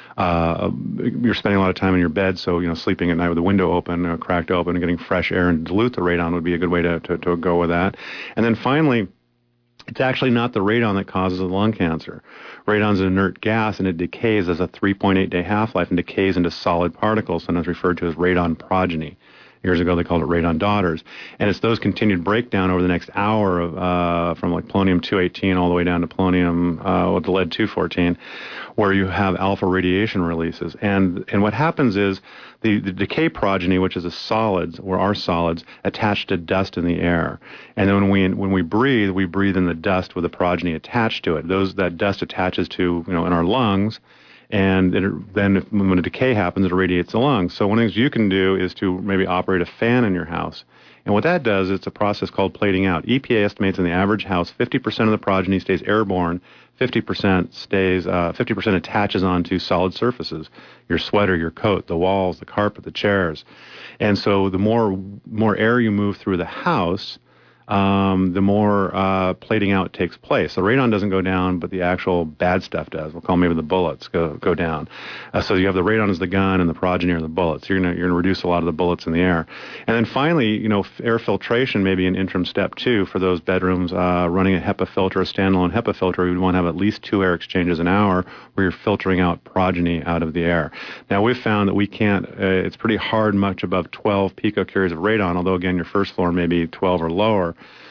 S2: Uh, you're spending a lot of time in your bed, so you know sleeping at night with the window open, uh, cracked open, and getting fresh air and dilute the radon would be a good way to, to to go with that. And then finally, it's actually not the radon that causes the lung cancer. Radon's an inert gas, and it decays as a three point eight day half-life and decays into solid particles, sometimes referred to as radon progeny. Years ago, they called it radon daughters. And it's those continued breakdown over the next hour of uh, from like polonium two eighteen all the way down to polonium, uh, with the lead two fourteen, where you have alpha radiation releases. And and what happens is the, the decay progeny, which is a solids, or are solids, attached to dust in the air. And then when we when we breathe, we breathe in the dust with the progeny attached to it. Those that dust attaches to, you know, in our lungs. And it, then if, when a decay happens, it irradiates the lungs. So one of the things you can do is to maybe operate a fan in your house. And what that does, it's a process called plating out. E P A estimates in the average house, fifty percent of the progeny stays airborne, fifty percent stays, uh, fifty percent attaches onto solid surfaces, your sweater, your coat, the walls, the carpet, the chairs. And so the more more air you move through the house, um, the more uh, plating out takes place. The radon doesn't go down, but the actual bad stuff does. We'll call maybe the bullets go go down. Uh, so you have the radon as the gun and the progeny are the bullets. You're gonna you're gonna reduce a lot of the bullets in the air. And then finally, you know, air filtration may be an interim step too for those bedrooms uh, running a HEPA filter, a standalone HEPA filter. You'd want to have at least two air exchanges an hour where you're filtering out progeny out of the air. Now we've found that we can't. Uh, it's pretty hard, much above twelve picocuries of radon. Although again, your first floor may be twelve or lower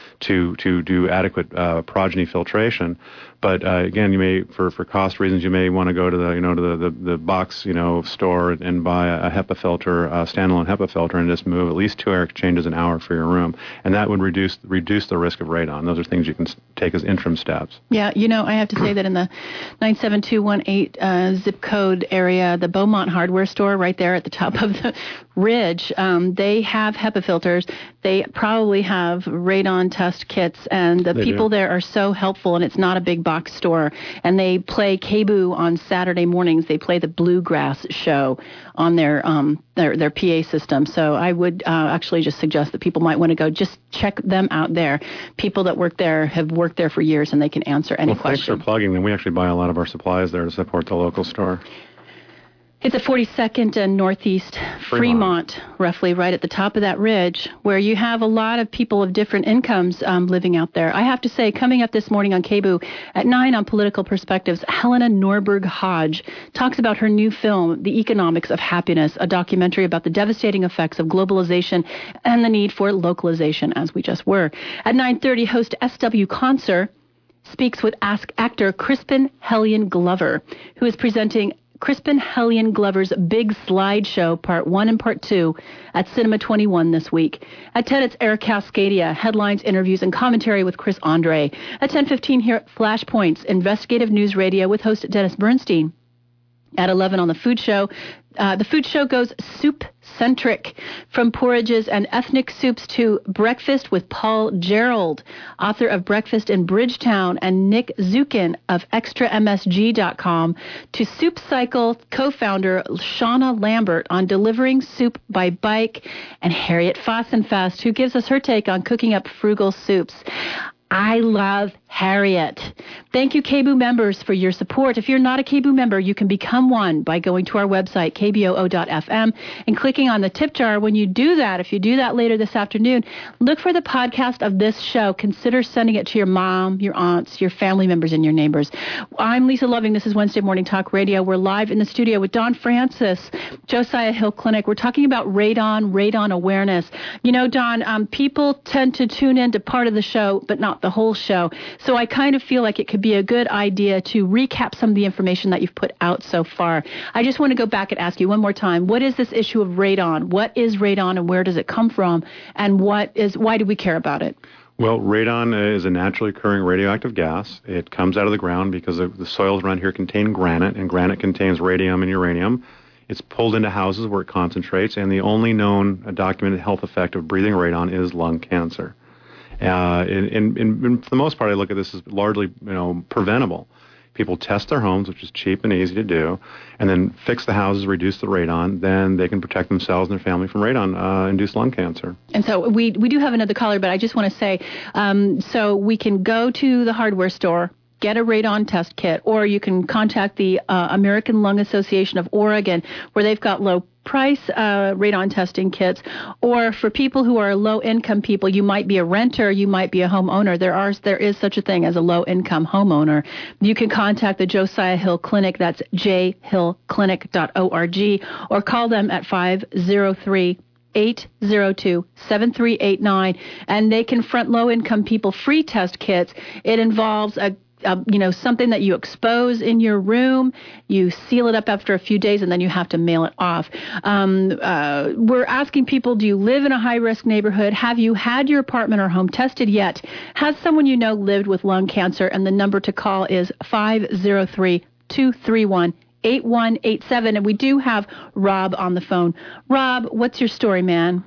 S2: to to do adequate uh, progeny filtration. But uh, again, you may, for, for cost reasons, you may want to go to the you know to the, the, the box you know store and buy a, a HEPA filter, a standalone HEPA filter, and just move at least two air exchanges an hour for your room, and that would reduce reduce the risk of radon. Those are things you can take as interim steps.
S1: Yeah, you know, I have to say that in the nine seven two one eight uh, zip code area, the Beaumont hardware store right there at the top of the ridge, um, they have HEPA filters. They probably have radon test kits, and the
S2: they
S1: people
S2: do.
S1: there are so helpful, and it's not a big box store, and they play K B O O on Saturday mornings. They play the Bluegrass show on their um their their P A system. So I would uh, actually just suggest that people might want to go just check them out there. People that work there have worked there for years, and they can answer any
S2: well,
S1: question.
S2: Thanks for plugging them. We actually buy a lot of our supplies there to support the local store.
S1: It's at forty-second and Northeast Fremont. Fremont, roughly right at the top of that ridge, where you have a lot of people of different incomes um, living out there. I have to say, coming up this morning on K B O O at nine on Political Perspectives, Helena Norberg Hodge talks about her new film, The Economics of Happiness, a documentary about the devastating effects of globalization and the need for localization, as we just were. At nine thirty, host S W Conser speaks with Ask actor Crispin Hellion Glover, who is presenting Crispin Hellion Glover's Big Slideshow, Part one and Part two, at Cinema twenty-one this week. At ten, it's Eric Cascadia, headlines, interviews, and commentary with Chris Andre. At ten fifteen, here at Flashpoints, investigative news radio with host Dennis Bernstein. At eleven on the Food Show, uh, the Food Show goes soup-centric, from porridges and ethnic soups to Breakfast with Paul Gerald, author of Breakfast in Bridgetown, and Nick Zukin of extra M S G dot com, to Soup Cycle co-founder Shauna Lambert on delivering soup by bike, and Harriet Fossenfast, who gives us her take on cooking up frugal soups. I love Harriet. Thank you, K B O O members, for your support. If you're not a K B O O member, you can become one by going to our website, k b o o dot f m, and clicking on the tip jar. When you do that, if you do that later this afternoon, look for the podcast of this show. Consider sending it to your mom, your aunts, your family members, and your neighbors. I'm Lisa Loving. This is Wednesday Morning Talk Radio. We're live in the studio with Don Francis, Josiah Hill Clinic. We're talking about radon, radon awareness. You know, Don, um, people tend to tune in to part of the show, but not the whole show. So I kind of feel like it could be a good idea to recap some of the information that you've put out so far. I just want to go back and ask you one more time, what is this issue of radon? What is radon and where does it come from? And what is why do we care about it?
S2: Well, radon is a naturally occurring radioactive gas. It comes out of the ground because the soils around here contain granite, and granite contains radium and uranium. It's pulled into houses where it concentrates, and the only known uh, documented health effect of breathing radon is lung cancer. Uh, in, in, in, for the most part, I look at this as largely, you know, preventable. People test their homes, which is cheap and easy to do, and then fix the houses, reduce the radon. Then they can protect themselves and their family from radon-induced uh, lung cancer. And so we we do have another caller, but I just want to say, um, so we can go to the hardware store, get a radon test kit, or you can contact the uh, American Lung Association of Oregon, where they've got low price uh, radon testing kits. Or for people who are low-income people, you might be a renter, you might be a homeowner. There are there is such a thing as a low-income homeowner. You can contact the Josiah Hill Clinic. That's j hill clinic dot org, or call them at five oh three, eight oh two, seven three eight nine, and they can front low-income people free test kits. It involves a Uh, you know, something that you expose in your room, you seal it up after a few days, and then you have to mail it off. Um, uh, we're asking people, do you live in a high-risk neighborhood? Have you had your apartment or home tested yet? Has someone you know lived with lung cancer? And the number to call is five oh three, two three one, eight one eight seven. And we do have Rob on the phone. Rob, what's your story, man?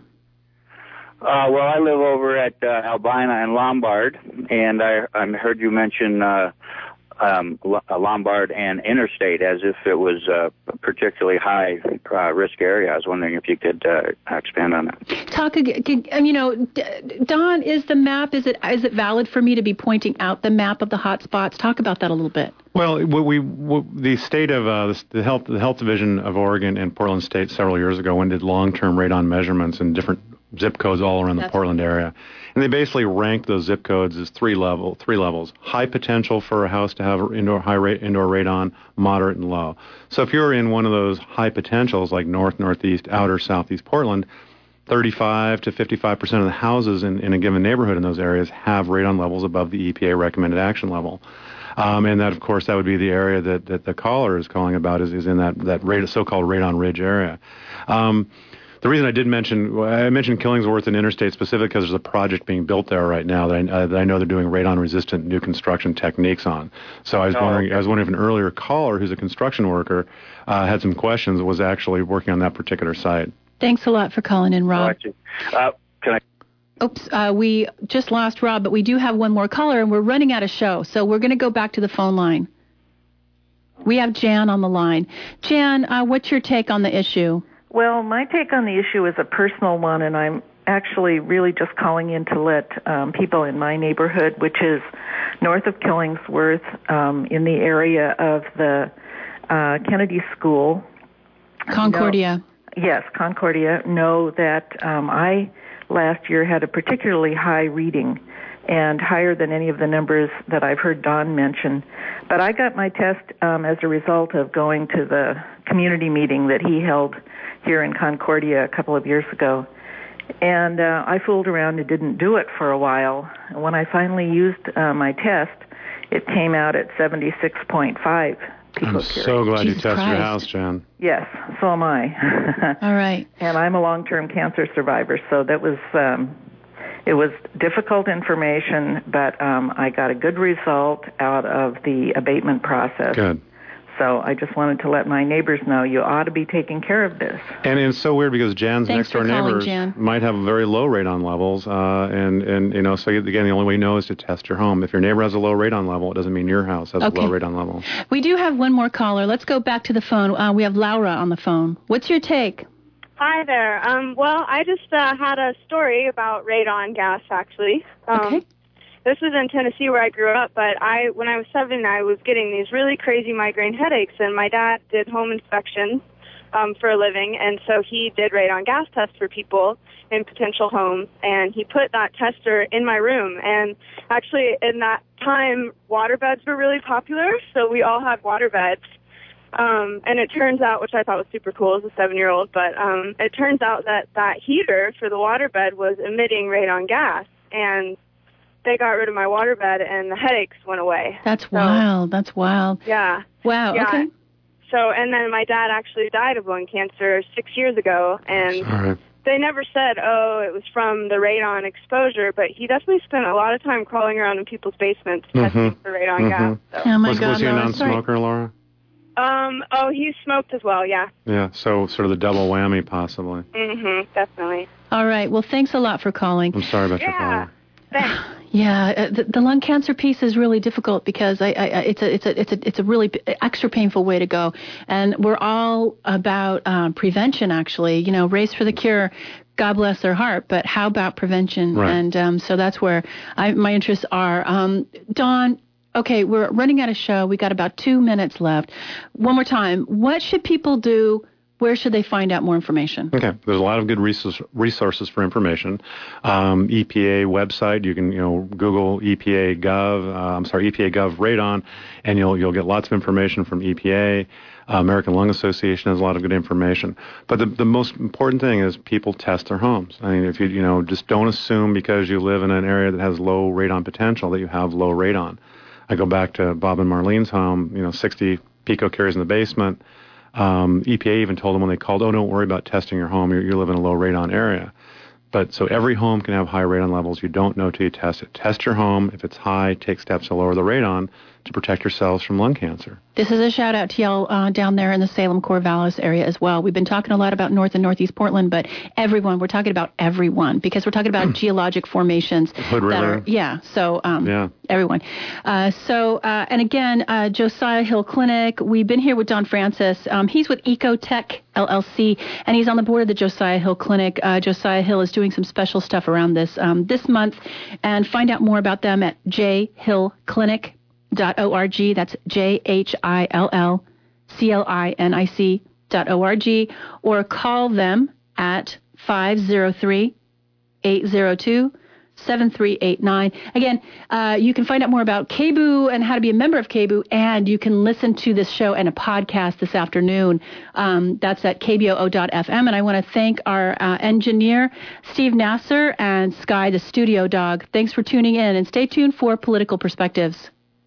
S12: Uh, well, I live over at uh, Albina and Lombard, and I, I heard you mention uh, um, Lombard and Interstate as if it was a particularly high uh, risk area. I was wondering if you could uh, expand on that.
S1: Talk again. You know, Don, is the map, is it is it valid for me to be pointing out the map of the hot spots? Talk about that a little bit.
S2: Well, what we what the state of uh, the health the health division of Oregon and Portland State several years ago went and did long-term radon measurements in different zip codes all around the That's Portland area, and they basically ranked those zip codes as three level three levels: high potential for a house to have indoor high rate indoor radon, moderate, and low. So if you're in one of those high potentials like north, northeast, outer, southeast Portland, thirty-five to fifty-five percent of the houses in, in a given neighborhood in those areas have radon levels above the E P A recommended action level. Um, and that, of course, that would be the area that, that the caller is calling about is, is in that, that rad- so-called radon ridge area. Um, the reason I did mention, I mentioned Killingsworth and Interstate specifically because there's a project being built there right now that I, uh, that I know they're doing radon-resistant new construction techniques on. So I was, oh, wondering, okay. I was wondering if an earlier caller who's a construction worker uh, had some questions, was actually working on that particular site.
S1: Thanks a lot for calling in, Rob.
S12: Uh, can I?
S1: Oops, uh, we just lost Rob, but we do have one more caller, and we're running out of show, so we're going to go back to the phone line. We have Jan on the line. Jan, uh, what's your take on the issue?
S13: Well, my take on the issue is a personal one, and I'm actually really just calling in to let um, people in my neighborhood, which is north of Killingsworth, um, in the area of the uh, Kennedy School.
S1: Concordia.
S13: Know, yes, Concordia. Know that um, I... last year had a particularly high reading and higher than any of the numbers that I've heard Don mention. But I got my test um, as a result of going to the community meeting that he held here in Concordia a couple of years ago. And uh, I fooled around and didn't do it for a while. And when I finally used uh, my test, it came out at seventy-six point five.
S2: I'm so glad
S1: Jesus
S2: you tested
S1: Christ.
S2: your house, Jan.
S13: Yes, so am I.
S1: All right.
S13: And I'm a long-term cancer survivor, so that was um, it was difficult information, but um, I got a good result out of the abatement process.
S2: Good.
S13: So I just wanted to let my neighbors know you ought to be taking care of this.
S2: And it's so weird because Jan's
S1: Thanks
S2: next door
S1: for calling,
S2: neighbors
S1: Jan.
S2: might have very low radon levels, uh, and and you know, so again, the only way you know is to test your home. If your neighbor has a low radon level, it doesn't mean your house has
S1: Okay.
S2: a low radon level.
S1: We do have one more caller. Let's go back to the phone. Uh, we have Laura on the phone. What's your take?
S14: Hi there. Um, well, I just uh, had a story about radon gas, actually. Um,
S1: Okay.
S14: This was in Tennessee where I grew up, but I, when I was seven, I was getting these really crazy migraine headaches, and my dad did home inspections um, for a living, and so he did radon gas tests for people in potential homes, and he put that tester in my room. And actually, in that time, waterbeds were really popular, so we all had waterbeds. Um, and it turns out, which I thought was super cool as a seven-year-old, but um, it turns out that that heater for the waterbed was emitting radon gas, and they got rid of my waterbed, and the headaches went away.
S1: That's
S14: so,
S1: wild. That's wild.
S14: Yeah.
S1: Wow.
S14: Yeah.
S1: Okay.
S14: So, and then my dad actually died of lung cancer six years ago, and
S2: Sorry.
S14: they never said, oh, it was from the radon exposure, but he definitely spent a lot of time crawling around in people's basements
S2: Mm-hmm.
S14: testing for radon
S2: Mm-hmm.
S14: gas. So.
S1: Oh, my
S2: was,
S1: God.
S2: was he a
S1: Laura,
S2: non-smoker,
S1: sorry.
S2: Laura?
S14: Um, oh, he smoked as well, yeah.
S2: Yeah, so sort of the double whammy, possibly.
S14: Mm-hmm, definitely.
S1: All right. Well, thanks a lot for calling.
S2: I'm sorry about your
S14: Yeah.
S2: father.
S14: Thanks.
S1: Yeah, uh, the, the lung cancer piece is really difficult because I, I, it's a, it's a, it's a, it's a really p- extra painful way to go, and we're all about um, prevention. Actually, you know, race for the cure. God bless their heart, but how about prevention?
S2: Right.
S1: And um, so that's where I, my interests are. Um, Dawn, okay, we're running out of show. We got about two minutes left. One more time, what should people do? Where should they find out more information?
S2: Okay, there's a lot of good resource, resources for information. Um, E P A website, you can you know Google E P A Gov. Uh, I'm sorry, E P A Gov Radon, and you'll you'll get lots of information from E P A. Uh, American Lung Association has a lot of good information. But the the most important thing is people test their homes. I mean, if you you know just don't assume because you live in an area that has low radon potential that you have low radon. I go back to Bob and Marlene's home. You know, sixty picocuries in the basement. Um, E P A even told them when they called, oh, don't worry about testing your home. You're, you live in a low radon area. But so every home can have high radon levels. You don't know till you test it. Test your home. If it's high, take steps to lower the radon to protect yourselves from lung cancer.
S1: This is a shout out to y'all uh, down there in the Salem Corvallis area as well. We've been talking a lot about North and Northeast Portland, but everyone, we're talking about everyone because we're talking about geologic formations.
S2: Hood
S1: that
S2: River.
S1: Are, yeah, so um,
S2: yeah.
S1: everyone. Uh, so, uh, and again, uh, Josiah Hill Clinic, we've been here with Don Francis. Um, he's with Ecotech L L C, and he's on the board of the Josiah Hill Clinic. Uh, Josiah Hill is doing some special stuff around this um, this month, and find out more about them at j hill clinic dot org. That's J H I L L C L I N I C dot O R G, or call them at five oh three, eight oh two, seven three eight nine. Again, uh, you can find out more about K B U and how to be a member of K B U, and you can listen to this show and a podcast this afternoon. Um, that's at k b o o dot f m. And I want to thank our uh, engineer, Steve Nasser, and Sky, the studio dog. Thanks for tuning in, and stay tuned for Political Perspectives.